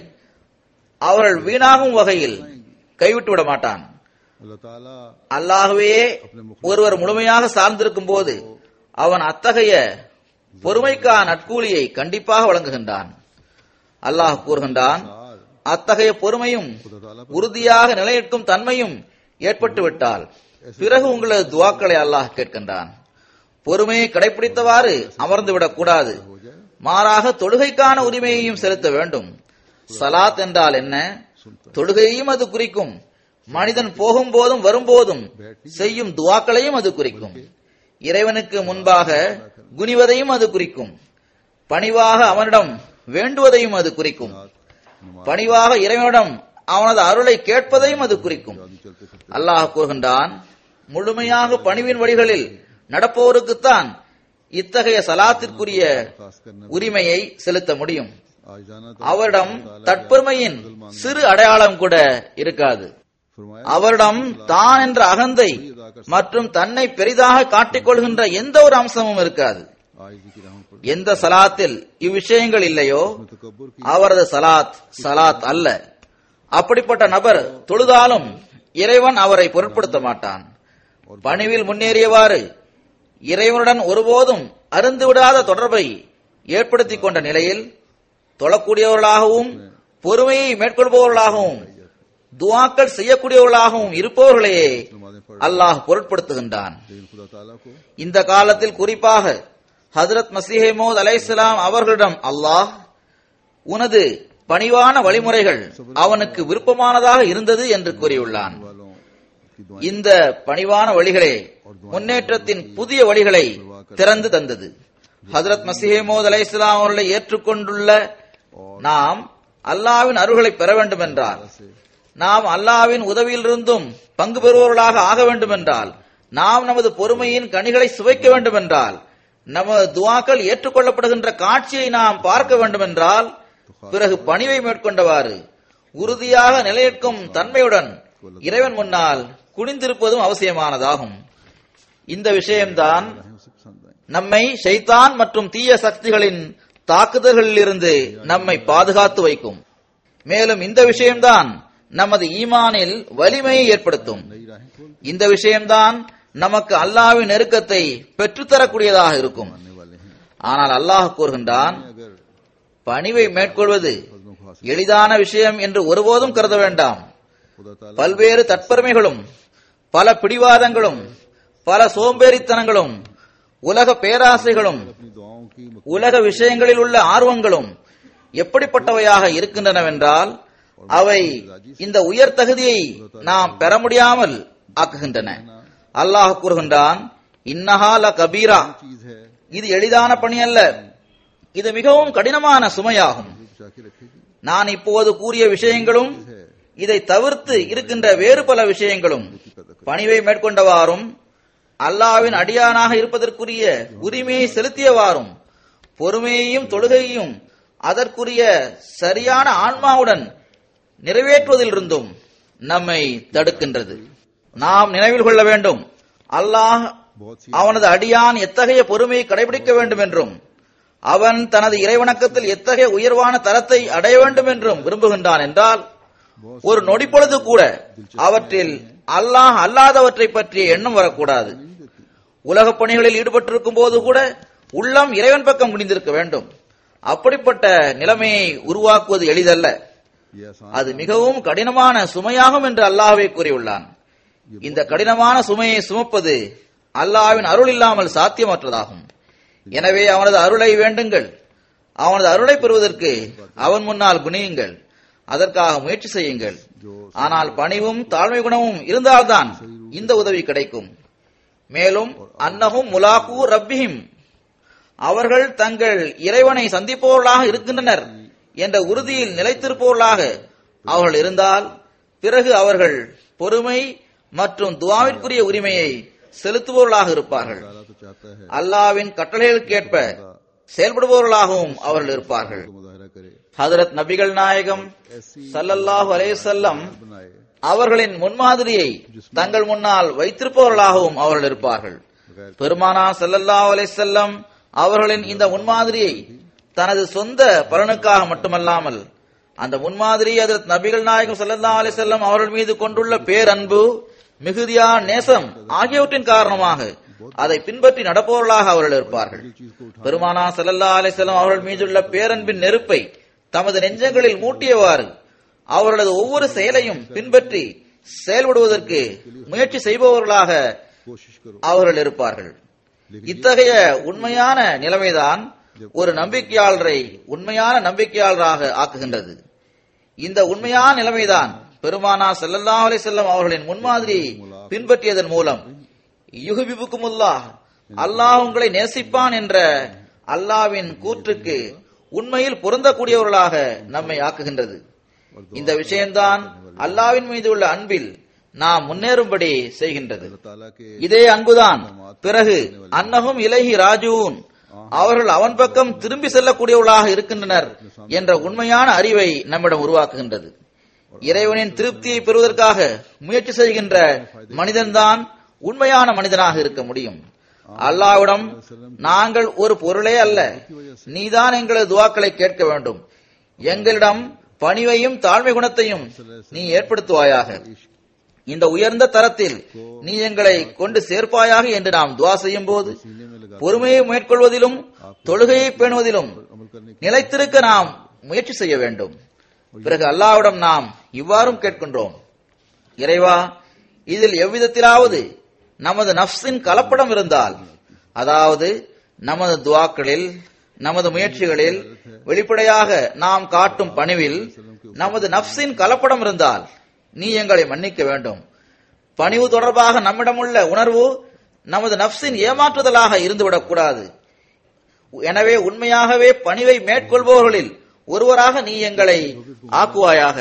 அவர்கள் வீணாகும் வகையில் கைவிட்டு விட மாட்டான். अल्लाह ताला அல்லாஹ்வே ஒருவர் முழுமையாக சார்ந்திருக்கும் போது அவன் அத்தகைய பொறுமைக்கான நற்கூலியை கண்டிப்பாக வழங்குகின்றான். அல்லாஹ் கூறுகின்றான், அத்தகைய பொறுமையும் உறுதியாக நிலைநிற்கும் தன்மையும் ஏற்பட்டுவிட்டால் பிறகு உங்களது துஆக்களை அல்லாஹ் கேட்கின்றான். பொறுமையை கடைபிடித்தவாறு அமர்ந்துவிடக் கூடாது, மாறாக தொழுகைக்கான உரிமையையும் செலுத்த வேண்டும். சலாத் என்றால் என்ன? தொழுகையையும் அது குறிக்கும். மனிதன் போகும் போதும் வரும்போதும் செய்யும் துஆக்களையும் அது குறிக்கும். இறைவனுக்கு முன்பாக குனிவதையும் அது குறிக்கும். பணிவாக அவனிடம் வேண்டுவதையும் அது குறிக்கும். பணிவாக இறைவனிடம் அவனது அருளை கேட்பதையும் அது குறிக்கும். அல்லாஹ் கூறுகின்றான், முழுமையாக பணிவின் வழிகளில் நடப்பவருக்குத்தான் இத்தகைய சலாத்திற்குரிய உரிமையை செலுத்த முடியும். அவரிடம் தற்பெருமையின் சிறு அடையாளம் கூட இருக்காது. அவரிடம் தான் என்ற அகந்தை மற்றும் தன்னை பெரிதாக காட்டிக் கொள்கின்ற எந்த ஒரு அம்சமும் இருக்காது. எந்த சலாத்தில் இவ்விஷயங்கள் இல்லையோ அவரது சலாத் சலாத் அல்ல. அப்படிப்பட்ட நபர் தொழுதாலும் இறைவன் அவரை பொருட்படுத்த மாட்டான். பணிவில் முன்னேறியவாறு இறைவனுடன் ஒருபோதும் அருந்துவிடாத தொடர்பை ஏற்படுத்திக் கொண்ட நிலையில் தொழக்கூடியவர்களாகவும் பொறுமையை மேற்கொள்பவர்களாகவும் துஆக்கள் செய்யக்கூடியவர்களாகவும் இருப்பவர்களையே அல்லாஹ் பொருட்படுத்துகின்றான். இந்த காலத்தில் குறிப்பாக ஹஜ்ரத் மஸீஹ் மவ்ஊத் அலைஹிஸ்ஸலாம் அவர்களிடம் அல்லாஹ், உனது பணிவான வழிமுறைகள் அவனுக்கு விருப்பமானதாக இருந்தது என்று கூறியுள்ளான். இந்த பணிவான வழிகளே முன்னேற்றத்தின் புதிய வழிகளை திறந்து தந்தது. ஹஜ்ரத் மஸீஹ் மவ்ஊத் அலைஹிஸ்ஸலாம் அவர்களை ஏற்றுக்கொண்டுள்ள நாம் அல்லாஹ்வின் அருள்களை பெற வேண்டும் என்றால், நாம் அல்லாஹ்வின் உதவியிலிருந்தும் பங்கு பெறுபவர்களாக ஆக வேண்டும் என்றால், நாம் நமது பொறுமையின் கனிகளை சுவைக்க வேண்டும் என்றால், நமது துஆக்கள் ஏற்றுக்கொள்ளப்படுகின்ற காட்சியை நாம் பார்க்க வேண்டும் என்றால், பிறகு பணிவை மேற்கொண்டவாறு உறுதியாக நிலைநிற்கும் தன்மையுடன் இறைவன் முன்னால் குனிந்திருப்பதும் அவசியமானதாகும். இந்த விஷயம்தான் நம்மை ஷைத்தான் மற்றும் தீய சக்திகளின் தாக்குதல்களில் இருந்து நம்மை பாதுகாத்து வைக்கும். மேலும் இந்த விஷயம்தான் நமது ஈமானில் வலிமையை ஏற்படுத்தும். இந்த விஷயம்தான் நமக்கு அல்லாஹ்வின் நெருக்கத்தை பெற்றுத்தரக்கூடியதாக இருக்கும். ஆனால் அல்லாஹ் கூறுகின்றான், பணிவை மேற்கொள்வது எளிதான விஷயம் என்று ஒருபோதும் கருத வேண்டாம். பல்வேறு தற்பெருமைகளும் பல பிடிவாதங்களும் பல சோம்பேறித்தனங்களும் உலக பேராசைகளும் உலக விஷயங்களில் உள்ள ஆர்வங்களும் எப்படிப்பட்டவையாக இருக்கின்றனவென்றால், அவை இந்த உயர் தகுதியை நாம் பெற முடியாமல் ஆக்குகின்றன. அல்லாஹ் கூறுகின்றான், இன்னஹா லகபீரா, இது எளிதான பணி அல்ல, இது மிகவும் கடினமான சுமையாகும். நான் இப்போது கூறிய விஷயங்களும் இதை தவிர்த்து இருக்கின்ற வேறு பல விஷயங்களும் பணிவை மேற்கொண்டவாறும் அல்லாஹ்வின் அடியானாக இருப்பதற்குரிய உரிமையை செலுத்தியவாறும் பொறுமையையும் தொழுகையையும் அதற்குரிய சரியான ஆன்மாவுடன் நிறைவேற்றுவதிலிருந்தும் நம்மை தடுக்கின்றது. நாம் நினைவில் கொள்ள வேண்டும், அல்லாஹ் அவனது அடியான் எத்தகைய பொறுமையை கடைபிடிக்க வேண்டும் என்றும் அவன் தனது இறைவணக்கத்தில் எத்தகைய உயர்வான தரத்தை அடைய வேண்டும் என்றும் விரும்புகின்றான் என்றால், ஒரு நொடி பொழுது கூட அவற்றில் அல்லாஹ் அல்லாதவற்றை பற்றிய எண்ணம் வரக்கூடாது. உலகப் பணிகளில் ஈடுபட்டிருக்கும் போது கூட உள்ளம் இறைவன் பக்கம் குனிந்திருக்க வேண்டும். அப்படிப்பட்ட நிலைமையை உருவாக்குவது எளிதல்ல, அது மிகவும் கடினமான சுமையாகும் என்று அல்லாஹ்வே கூறியுள்ளான். இந்த கடினமான சுமையை சுமப்பது அல்லாஹ்வின் அருள் இல்லாமல் சாத்தியமற்றதாகும். எனவே அவனது அருளை வேண்டுங்கள், அவனது அருளை பெறுவதற்கு அவன் முன்னால் குனியுங்கள், அதற்காக முயற்சி செய்யுங்கள். ஆனால் பணிவும் தாழ்மை குணமும் இருந்தால்தான் இந்த உதவி கிடைக்கும். மேலும் அன்னஹும் முலாகு ரப்பிஹிம், அவர்கள் தங்கள் இறைவனை சந்திப்பவர்களாக இருக்கின்றனர் என்ற உறுதியில் நிலைத்திருப்பவர்களாக அவர்கள் இருந்தால், பிறகு அவர்கள் பொறுமை மற்றும் துஆவிற்குரிய உரிமையை செலுத்துபவர்களாக இருப்பார்கள். அல்லாஹ்வின் கட்டளைகளுக்கேற்ப செயல்படுபவர்களாகவும் அவர்கள் இருப்பார்கள். ஹஜ்ரத் நபிகள் நாயகம் ஸல்லல்லாஹு அலைஹி வஸல்லம் அவர்களின் முன்மாதிரியை தங்கள் முன்னால் வைத்திருப்பவர்களாகவும் அவர்கள் இருப்பார்கள். பெருமானார் ஸல்லல்லாஹு அலைஹி வஸல்லம் அவர்களின் இந்த முன்மாதிரியை தனது சொந்த பலனுக்காக மட்டுமல்லாமல், அந்த முன்மாதிரி ஹஜ்ரத் நபிகள் நாயகம் ஸல்லல்லாஹு அலைஹி வஸல்லம் அவர்கள் மீது கொண்டுள்ள பேரன்பு, மிகுதியான நேசம் ஆகியவற்றின் காரணமாக அதை பின்பற்றி நடப்பவர்களாக அவர்கள் இருப்பார்கள். பெருமானார் ஸல்லல்லாஹு அலைஹி வஸல்லம் அவர்கள் மீதுள்ள பேரன்பின் நெருப்பை தமது நெஞ்சங்களில் மூட்டியவாறு அவர்களது ஒவ்வொரு செயலையும் பின்பற்றி செயல்படுவதற்கு முயற்சி செய்பவர்களாக அவர்கள் இருப்பார்கள். இத்தகைய உண்மையான நிலைமைதான் ஒரு நம்பிக்கையாளரை உண்மையான நம்பிக்கையாளராக ஆக்குகின்றது. இந்த உண்மையான நிலைமைதான் பெருமானார் ஸல்லல்லாஹு அலைஹி வஸல்லம் அவர்களின் முன்மாதிரியை பின்பற்றியதன் மூலம் யுஹிபுக்குமுல்லாஹ், அல்லாஹ் உங்களை நேசிப்பான் என்ற அல்லாஹ்வின் கூற்றுக்கு உண்மையில் பொருந்தக்கூடியவர்களாக நம்மை ஆக்குகின்றது. இந்த விஷயம்தான் அல்லாஹ்வின் மீது உள்ள அன்பில் நாம் முன்னேறும்படி செய்கின்றது. இதே அன்புதான் பிறகு அன்னஹும் இலைஹி ராஜூன், அவர்கள் அவன் பக்கம் திரும்பி செல்லக்கூடியவர்களாக இருக்கின்றனர் என்ற உண்மையான அறிவை நம்மிடம் உருவாக்குகின்றது. இறைவனின் திருப்தியை பெறுவதற்காக முயற்சி செய்கின்ற மனிதன்தான் உண்மையான மனிதனாக இருக்க முடியும். அல்லாஹ்விடம், நாங்கள் ஒரு பொருளே அல்ல, நீதான் எங்களது துஆக்களை கேட்க வேண்டும், எங்களிடம் பணிவையும் தாழ்மை குணத்தையும் நீ ஏற்படுத்துவாயாக, இந்த உயர்ந்த தரத்தில் நீ எங்களை கொண்டு சேர்ப்பாயாக என்று நாம் துஆ செய்யும் போது, பொறுமையை மேற்கொள்வதிலும் தொழுகையை பேணுவதிலும் நிலைத்திருக்க நாம் முயற்சி செய்ய வேண்டும். பிறகு அல்லாஹ்விடம் நாம் இவ்வாறும் கேட்கின்றோம், இறைவா, இதில் எவ்விதத்திலாவது நமது நஃப்ஸின் கலப்படம் இருந்தால், அதாவது நமது துஆக்களில், நமது முயற்சிகளில், வெளிப்படையாக நாம் காட்டும் பணிவில் நமது நஃப்ஸின் கலப்படம் இருந்தால் நீ எங்களை மன்னிக்க வேண்டும். பணிவு தொடர்பாக நம்மிடமுள்ள உணர்வு நமது நஃப்ஸின் ஏமாற்றுதலாக இருந்துவிடக் கூடாது. எனவே உண்மையாகவே பணிவை மேற்கொள்பவர்களில் ஒருவராக நீ எங்களை ஆக்குவாயாக.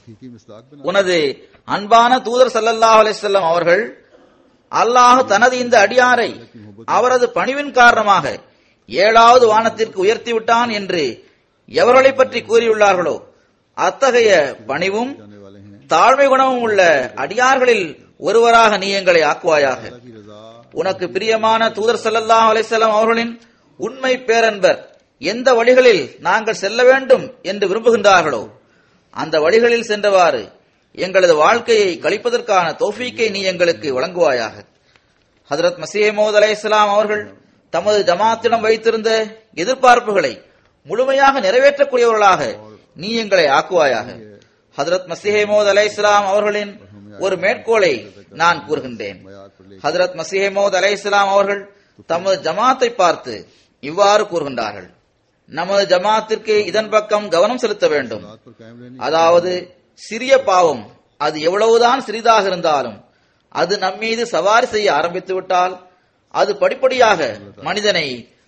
உனது அன்பான தூதர் ஸல்லல்லாஹு அலைஹி வஸல்லம் அவர்கள், அல்லாஹ் தனது இந்த அடியாரை அவரது பணிவின் காரணமாக 7வது வானத்திற்கு உயர்த்தி விட்டான் என்று எவர்களை பற்றி கூறியுள்ளார்களோ அத்தகைய பணிவும் தாழ்மை குணமும் உள்ள அடியார்களில் ஒருவராக நீ எங்களை ஆக்குவாயாக. உனக்கு பிரியமான தூதர் ஸல்லல்லாஹு அலைஹி வஸல்லம் அவர்களின் உண்மை பேரன்பர் எந்த வழிகளில் நாங்கள் செல்ல வேண்டும் என்று விரும்புகின்றார்களோ அந்த வழிகளில் சென்றவாறு எங்களது வாழ்க்கையை கழிப்பதற்கான தௌஃபீக்கை நீ எங்களுக்கு வழங்குவாயாக. ஹஜ்ரத் மஸீஹ் மவ்ஊத் அலைஹிஸ்ஸலாம் அவர்கள் தமது ஜமாத்திடம் வைத்திருந்த எதிர்பார்ப்புகளை முழுமையாக நிறைவேற்றக்கூடியவர்களாக நீ எங்களை ஆக்குவாயாக. ஹஜ்ரத் மஸீஹ் மவ்ஊத் அலைஹிஸ்ஸலாம் அவர்களின் ஒரு மேற்கோளை நான் கூறுகின்றேன். ஹஜ்ரத் மஸீஹ் மவ்ஊத் அலைஹிஸ்ஸலாம் அவர்கள் தமது ஜமாத்தை பார்த்து இவ்வாறு கூறுகின்றார்கள்: நமது ஜமாத்திற்கு இதன் பக்கம் கவனம் செலுத்த வேண்டும். அதாவது சிறிய பாவம் அது எவ்வளவுதான் சிறிதாக இருந்தாலும் அது நம்மீது சவாரி செய்ய ஆரம்பித்து விட்டால் அது படிப்படியாக மனிதனை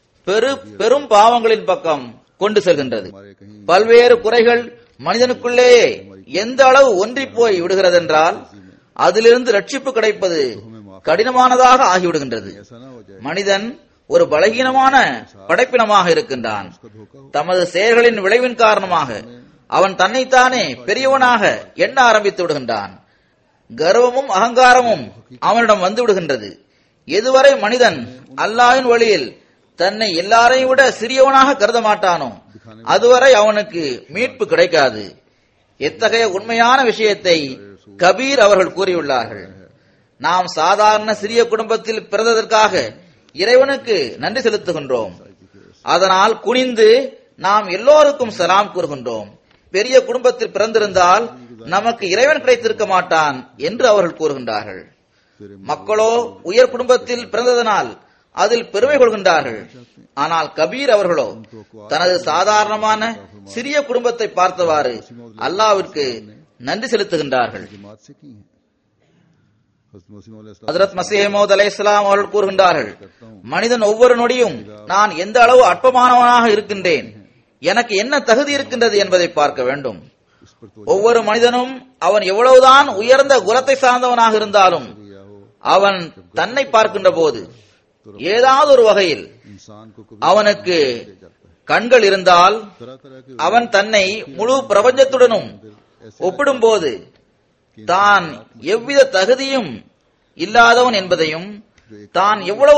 பெரும் பாவங்களின் பக்கம் கொண்டு செல்கின்றது. பல்வேறு குறைகள் மனிதனுக்குள்ளேயே எந்த அளவு ஒன்றி போய் விடுகிறதென்றால் அதிலிருந்து ரட்சிப்பு கிடைப்பது கடினமானதாக ஆகிவிடுகின்றது. மனிதன் ஒரு பலகீனமான படைப்பினமாக இருக்கின்றான். தமது செயல்களின் விளைவின் காரணமாக அவன் தன்னைத்தானே பெரியவனாக எண்ண ஆரம்பித்து விடுகின்றான். கர்வமும் அகங்காரமும் அவனிடம் வந்து விடுகின்றது. எதுவரை மனிதன் அல்லாஹ்வின் வழியில் தன்னை எல்லாரையும் விட சிறியவனாக கருத மாட்டானோ அதுவரை அவனுக்கு மீட்பு கிடைக்காது. எத்தகைய உண்மையான விஷயத்தை கபீர் அவர்கள் கூறியுள்ளார்கள். நாம் சாதாரண சிறிய குடும்பத்தில் பிறந்ததற்காக இறைவனுக்கு நன்றி செலுத்துகின்றோம். அதனால் குனிந்து நாம் எல்லோருக்கும் சலாம் கூறுகின்றோம். பெரிய குடும்பத்தில் பிறந்திருந்தால் நமக்கு இறைவன் கிடைத்திருக்க மாட்டான் என்று அவர்கள் கூறுகின்றார்கள். மக்களோ உயர் குடும்பத்தில் பிறந்ததனால் அதில் பெருமை கொள்கின்றார்கள். ஆனால் கபீர் அவர்களோ தனது சாதாரணமான சிறிய குடும்பத்தை பார்த்தவாறு அல்லாஹ்விற்கு நன்றி செலுத்துகின்றார்கள். ஹஜ்ரத் மஸீஹ் மவ்ஊத் அலைஹிஸ்ஸலாம் அவர்கள் கூறுகின்றார்கள்: மனிதன் ஒவ்வொரு நொடியும் நான் எந்த அளவு அற்பமானவனாக இருக்கின்றேன், எனக்கு என்ன தகுதி இருக்கின்றது என்பதை பார்க்க வேண்டும். ஒவ்வொரு மனிதனும் அவன் எவ்வளவுதான் உயர்ந்த குலத்தை சார்ந்தவனாக இருந்தாலும் அவன் தன்னை பார்க்கின்ற போது ஏதாவது ஒரு வகையில் அவனுக்கு கண்கள் இருந்தால் அவன் தன்னை முழு பிரபஞ்சத்துடனும் ஒப்பிடும்போது தான் எவ்வித தகுதியும் இல்லாதவன் என்பதையும் தான் எவ்வளவு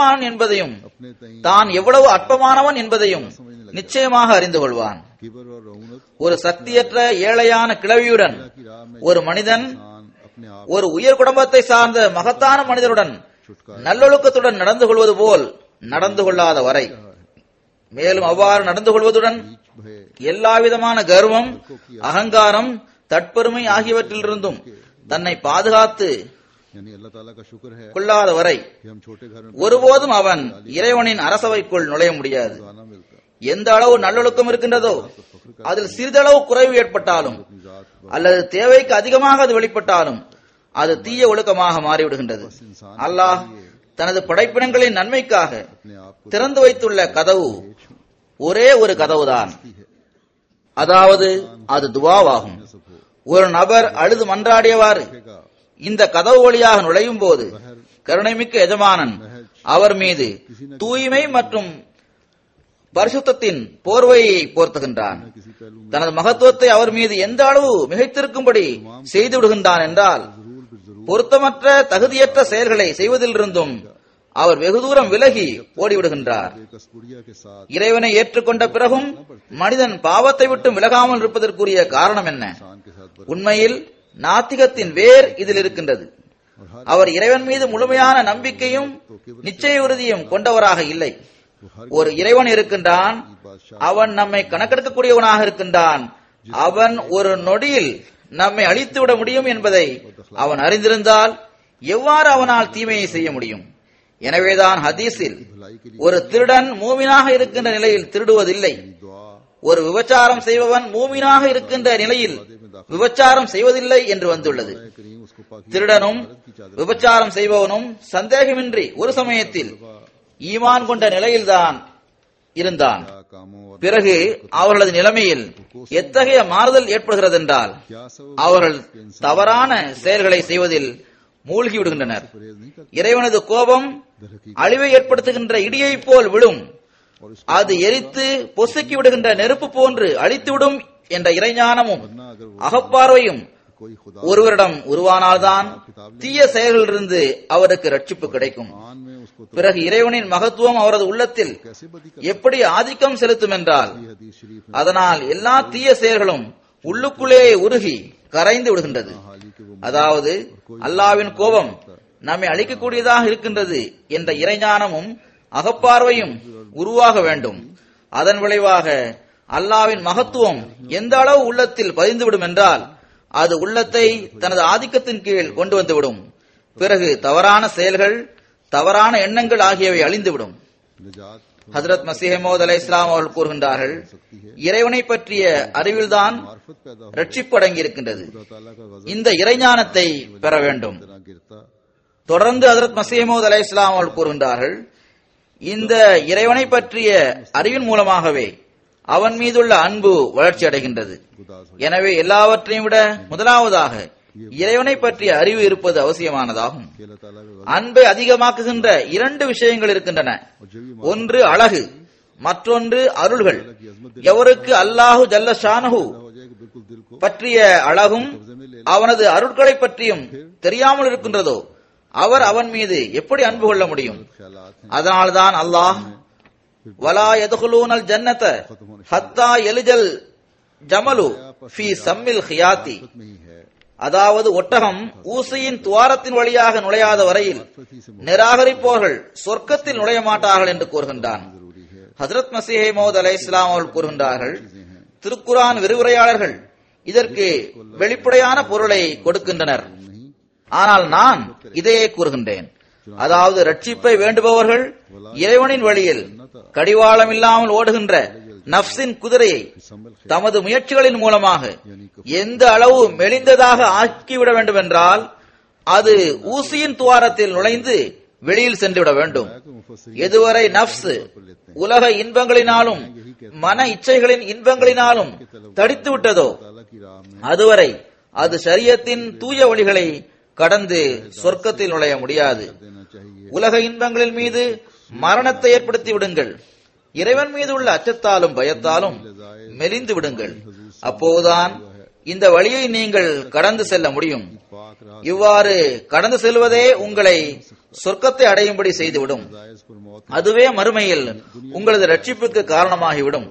அற்பமானவன் என்பதையும் நிச்சயமாக அறிந்து கொள்வான். ஒரு சக்தியற்ற ஏழையான கிழவியுடன் ஒரு மனிதன் ஒரு உயர் குடும்பத்தை சார்ந்த மகத்தான மனிதருடன் நல்லொழுக்கத்துடன் நடந்து கொள்வது போல் நடந்து கொள்ளாத வரை, மேலும் அவ்வாறு நடந்து கொள்வதுடன் எல்லாவிதமான கர்வம், அகங்காரம், தற்பெருமை ஆகியவற்றிலிருந்தும் தன்னை பாதுகாத்து கொள்ளாத வரை ஒருபோதும் அவன் இறைவனின் அரசவைக்குள் நுழைய முடியாது. எந்த அளவு நல்லொழுக்கம் இருக்கின்றதோ அதில் சிறிதளவு குறைவு ஏற்பட்டாலும் அல்லது தேவைக்கு அதிகமாக அது வெளிப்பட்டாலும் அது தீய ஒழுக்கமாக மாறிவிடுகின்றது. அல்லாஹ் தனது படைப்பினங்களின் நன்மைக்காக திறந்து வைத்துள்ள கதவு ஒரே ஒரு கதவுதான், அதாவது அது துஆவாகும். ஒரு நபர் அழுது மன்றாடியவாறு இந்த கதவு வழியாக நுழையும் போது கருணைமிக்க எஜமானன் அவர் மீது தூய்மை மற்றும் பரிசுத்தத்தின் போர்வையை போர்த்துகின்றான். தனது மகத்துவத்தை அவர் மீது எந்த அளவு மிகைத்திருக்கும்படி செய்து விடுகின்றான் என்றால் பொருத்தமற்ற தகுதியற்ற செயல்களை செய்வதிலிருந்தும் அவர் வெகு தூரம் விலகி ஓடிவிடுகின்றார். இறைவனை ஏற்றுக்கொண்ட பிறகும் மனிதன் பாவத்தை விட்டு விலகாமல் இருப்பதற்குரிய காரணம் என்ன? உண்மையில் நாத்திகத்தின் வேர் இதில் இருக்கின்றது. அவர் இறைவன் மீது முழுமையான நம்பிக்கையும் நிச்சய உறுதியும் கொண்டவராக இல்லை. ஒரு இறைவன் இருக்கின்றான், அவன் நம்மை கணக்கெடுக்கக்கூடியவனாக இருக்கின்றான். அவன் ஒரு நொடியில் நம்மை அழித்துவிட முடியும் என்பதை அவன் அறிந்திருந்தால் எவ்வாறு அவனால் தீமையை செய்ய முடியும்? எனவேதான் ஹதீஸில் ஒரு திருடன் மூமினாக இருக்கின்ற நிலையில் திருடுவதில்லை, ஒரு விபச்சாரம் செய்பவன் மூமினாக இருக்கின்ற நிலையில் விபச்சாரம் செய்வதில்லை என்று வந்துள்ளது. திருடனும் விபச்சாரம் செய்பவனும் சந்தேகமின்றி ஒரு சமயத்தில் ஈமான் கொண்ட நிலையில்தான் இருந்தான். பிறகு அவர்களது நிலைமையில் எத்தகைய மாறுதல் ஏற்படுகிறது என்றால் அவர்கள் தவறான செயல்களை செய்வதில் மூழ்கி விடுகின்றனர். இறைவனது கோபம் அழிவை ஏற்படுத்துகின்ற இடியை போல் விடும், அது எரித்து பொசுக்கி விடுகின்ற நெருப்பு போன்று அழித்துவிடும் என்ற இறைஞானமும் அகப்பார்வையும் ஒருவரிடம் உருவானால்தான் தீய செயல்களிலிருந்து அவருக்கு ரட்சிப்பு கிடைக்கும். பிறகு இறைவனின் மகத்துவம் அவரது உள்ளத்தில் எப்படி ஆதிக்கம் செலுத்தும் என்றால் அதனால் எல்லா தீய செயல்களும் உள்ளுக்குள்ளே உருகி கரைந்து விடுகின்றது. அதாவது அல்லாஹ்வின் கோபம் நம்மை அழிக்கக்கூடியதாக இருக்கின்றது என்ற இறைஞானமும் அகப்பார்வையும் உருவாக வேண்டும். அதன் விளைவாக அல்லாஹ்வின் மகத்துவம் எந்த அளவு உள்ளத்தில் பதிந்துவிடும் என்றால் அது உள்ளத்தை தனது ஆதிக்கத்தின் கீழ் கொண்டு வந்துவிடும். பிறகு தவறான செயல்கள், தவறான எண்ணங்கள் ஆகியவை அழிந்துவிடும். ஹஜ்ரத் மஸீஹ் மவ்ஊத் அலைஹிஸ்ஸலாம் அவர்கள் கூறுகின்றார்கள், இறைவனை பற்றிய அறிவில்தான் ரட்சிப்பு அடங்கியிருக்கின்றது. இந்த இறைஞானத்தை பெற வேண்டும். தொடர்ந்து ஹஜ்ரத் மஸீஹ் மவ்ஊத் அலைஹிஸ்ஸலாம் அவர்கள் கூறுகின்றார்கள், இந்த இறைவனை பற்றிய அறிவின் மூலமாகவே அவன் மீதுள்ள அன்பு வளர்ச்சி அடைகின்றது. எனவே எல்லாவற்றையும் விட முதலாவதாக இறைவனை பற்றிய அறிவு இருப்பது அவசியமானதாகும். அன்பை அதிகமாக்குகின்ற இரண்டு விஷயங்கள் இருக்கின்றன. ஒன்று அழகு, மற்றொன்று அருள்கள். எவருக்கு அல்லாஹு ஜல்ல ஷானஹு பற்றிய அழகும் அவனது அருட்களை பற்றியும் தெரியாமல் இருக்கின்றதோ அவர் அவன் மீது எப்படி அன்பு கொள்ள முடியும்? அதனால்தான் அல்லாஹ் வலா யதுகுலூனல் ஜன்னத ஹத்தா எலிஜல் ஜமலு ஃபீ சம்மில் ஹியாத்தி, அதாவது ஒட்டகம் ஊசியின் துவாரத்தின் வழியாக நுழையாத வரையில் நிராகரிப்போர்கள் சொர்க்கத்தில் நுழைய மாட்டார்கள் என்று கூறுகின்றான். ஹஜ்ரத் மஸீஹ் மவ்ஊத் அலைஹிஸ்ஸலாம் அவர்கள் கூறுகின்றார்கள், திருக்குர்ஆன் விரிவுரையாளர்கள் இதற்கு வெளிப்படையான பொருளை கொடுக்கின்றனர். ஆனால் நான் இதையே கூறுகின்றேன், அதாவது ரட்சிப்பை வேண்டுபவர்கள் இறைவனின் வழியில் கடிவாளம் இல்லாமல் ஓடுகின்ற நஃப்ஸின் குதிரையை தமது முயற்சிகளின் மூலமாக எந்த அளவு மெலிந்ததாக ஆக்கிவிட வேண்டும் என்றால் அது ஊசியின் துவாரத்தில் நுழைந்து வெளியில் சென்றுவிட வேண்டும். எதுவரை நஃப்ஸ் உலக இன்பங்களினாலும் மன இச்சைகளின் இன்பங்களினாலும் தடித்து விட்டதோ அதுவரை அது ஷரியத்தின் தூய வழிகளை கடந்து சொர்க்கத்தில் நுழைய முடியாது. உலக இன்பங்களின் மீது மரணத்தை ஏற்படுத்தி விடுங்கள், இறைவன் மீது உள்ள அச்சத்தாலும் பயத்தாலும் மெலிந்து விடுங்கள். அப்போதுதான் இந்த வழியை நீங்கள் கடந்து செல்ல முடியும். இவ்வாறு கடந்து செல்வதே உங்களை சொர்க்கத்தை அடையும்படி செய்துவிடும். அதுவே மறுமையில் உங்களது ரட்சிப்புக்கு காரணமாகிவிடும்.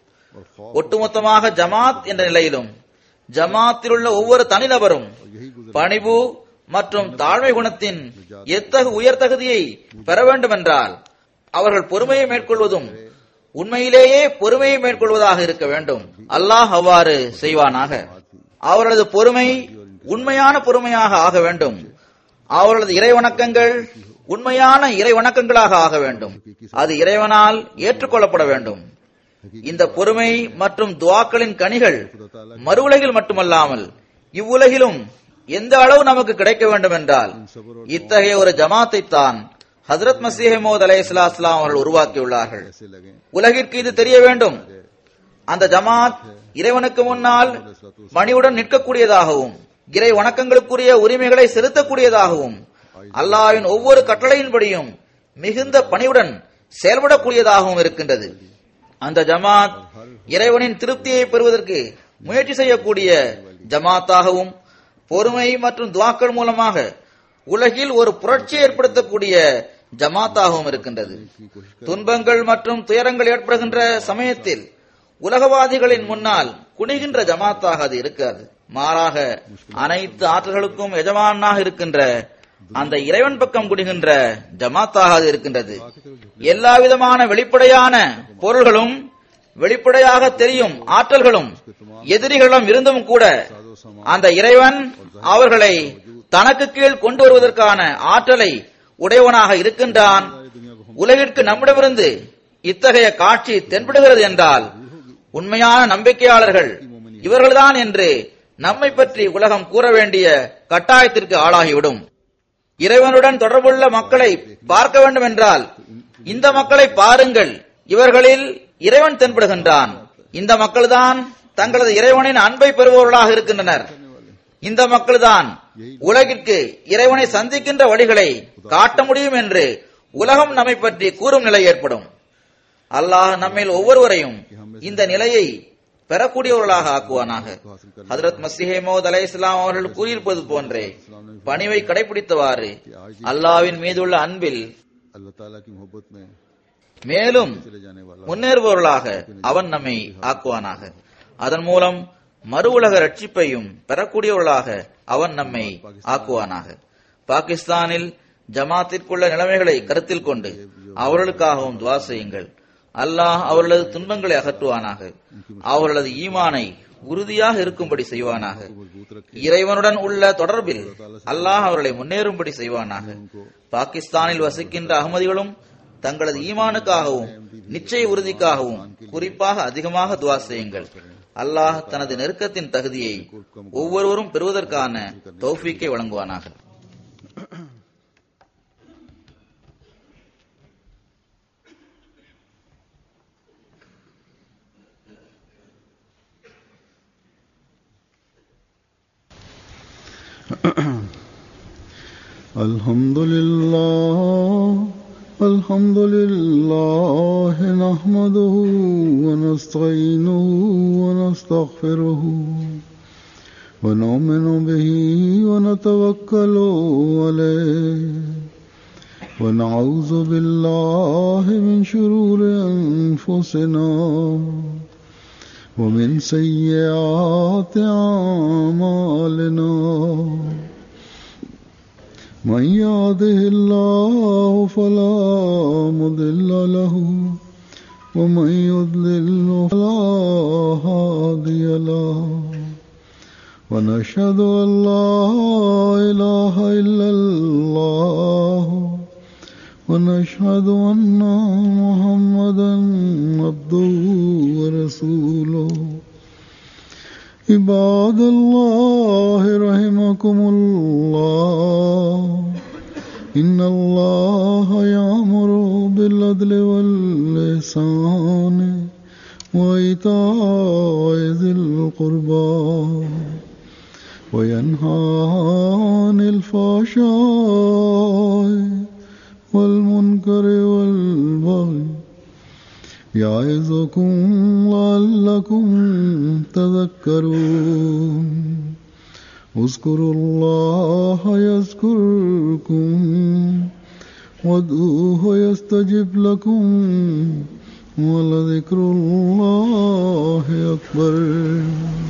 ஒட்டுமொத்தமாக ஜமாத் என்ற நிலையிலும் ஜமாத்தில் உள்ள ஒவ்வொரு தனிநபரும் பணிவு மற்றும் தாழ்மை குணத்தின் எத்தகு உயர் தகுதியை பெற வேண்டும் என்றால் அவர்கள் பொறுமையை மேற்கொள்வதும் உண்மையிலேயே பொறுமையை மேற்கொள்வதாக இருக்க வேண்டும். அல்லாஹ் அவ்வாறு செய்வானாக. அவர்களது பொறுமை உண்மையான பொறுமையாக ஆக வேண்டும். அவர்களது இறை வணக்கங்கள் உண்மையான இறை வணக்கங்களாக ஆக வேண்டும். அது இறைவனால் ஏற்றுக்கொள்ளப்பட வேண்டும். இந்த பொறுமை மற்றும் துஆக்களின் கனிகள் மறுவுலகில் மட்டுமல்லாமல் இவ்வுலகிலும் எந்த அளவு நமக்கு கிடைக்க வேண்டும் என்றால் இத்தகைய ஒரு ஜமாத்தை தான் ஹஜ்ரத் மஸீஹ் மவ்ஊத் அலைஹிஸ்ஸலாம் அவர்கள் உருவாக்கியுள்ளார்கள். உலகிற்கு இது தெரிய வேண்டும். அந்த ஜமாத் இறைவனுக்கு முன்னால் பணிவுடன் நிற்கக்கூடியதாகவும் இறை வணக்கங்களுக்குரிய உரிமைகளை செலுத்தக்கூடியதாகவும் அல்லாஹ்வின் ஒவ்வொரு கட்டளையின்படியும் மிகுந்த பணிவுடன் செயல்படக்கூடியதாகவும் இருக்கின்றது. அந்த ஜமாத் இறைவனின் திருப்தியை பெறுவதற்கு முயற்சி செய்யக்கூடிய ஜமாத்தாகவும் பொறுமை மற்றும் துஆக்கள் மூலமாக உலகில் ஒரு புரட்சியை ஏற்படுத்தக்கூடிய ஜமாத்தாகவும் இருக்கின்றது. துன்பங்கள் மற்றும் துயரங்கள் ஏற்படுகின்ற சமயத்தில் உலகவாதிகளின் முன்னால் குனிகின்ற ஜமாத்தாக அது இருக்காது. மாறாக அனைத்து ஆற்றல்களுக்கும் எஜமானாக இருக்கின்ற அந்த இறைவன் பக்கம் குனிகின்ற ஜமாத்தாக அது இருக்கின்றது. எல்லா விதமான வெளிப்படையான பொருள்களும் வெளிப்படையாக தெரியும் ஆற்றல்களும் எதிரிகளிடம் இருந்தும் கூட அந்த இறைவன் அவர்களை தனக்கு கீழ் கொண்டு வருவதற்கான ஆற்றலை உடையவனாக இருக்கின்றான். உலகிற்கு நம்மிடமிருந்து இத்தகைய காட்சி தென்படுகிறது என்றால் உண்மையான நம்பிக்கையாளர்கள் இவர்கள்தான் என்று நம்மை பற்றி உலகம் கூற வேண்டிய கட்டாயத்திற்கு ஆளாகிவிடும். இறைவனுடன் தொடர்புள்ள மக்களை பார்க்க வேண்டும் என்றால் இந்த மக்களை பாருங்கள், இவர்களில் இறைவன் தென்படுகின்றான். இந்த மக்கள்தான் தங்களது இறைவனின் அன்பை பெறுபவர்களாக இருக்கின்றனர். இந்த மக்கள்தான் உலகிற்கு இறைவனை சந்திக்கின்ற வழிகளை காட்ட முடியும் என்று உலகம் நம்மை பற்றி கூறும் நிலை ஏற்படும். அல்லாஹ் நம்மில் ஒவ்வொருவரையும் இந்த நிலையை பெறக்கூடியவர்களாக ஆக்குவானாக. ஹஜ்ரத் மஸீஹ் மவ்ஊத் அலைஹிஸ்ஸலாம் அவர்கள் கூறியிருப்பது போன்றே பணிவை கடைபிடித்தவாறு அல்லாஹ்வின் மீதுள்ள அன்பில் மேலும் முன்னேறுபவர்களாக அவன் நம்மை ஆக்குவானாக. அதன் மூலம் மறு உலக ரட்சிப்பையும் பெறக்கூடியவர்களாக அவன் நம்மை ஆக்குவானாக. பாகிஸ்தானில் ஜமாத்திற்குள்ள நிலைமைகளை கருத்தில் கொண்டு அவர்களுக்காகவும் துஆ செய்யுங்கள். அல்லாஹ் அவர்களது துன்பங்களை அகற்றுவானாக. அவர்களது ஈமானை உறுதியாக இருக்கும்படி செய்வானாக. இறைவனுடன் உள்ள தொடர்பில் அல்லாஹ் அவர்களை முன்னேறும்படி செய்வானாக. பாகிஸ்தானில் வசிக்கின்ற அகமதிகளும் தங்களது ஈமானுக்காகவும் நிச்சய உறுதிக்காகவும் குறிப்பாக அதிகமாக துஆ செய்யுங்கள். அல்லாஹ் தனது நெருக்கத்தின் தகுதியை ஒவ்வொருவரும் பெறுவதற்கான தௌஃபீக்கை வழங்குவானாக. Alhamdulillah nahmaduhu wa nasta'inuhu wa nastaghfiruhu wa nu'minu bihi wa natawakkalu alayhi wa na'udzu billahi min shururi anfusina wa min sayyiati a'malina. من يهده الله فلا مضل له ومن يضلل فلا هادي له ونشهد أن لا إله إلا الله ونشهد أن محمدا عبده ورسوله. عباد الله رحمكم الله إن الله يأمر بالعدل والإحسان وإيتاء ذي القربى وينهى عن الفحشاء والمنكر والبغي يعظكم لعلكم تذكرون. اذكروا الله يذكركم وادعوه يستجب لكم ولذكر الله أكبر.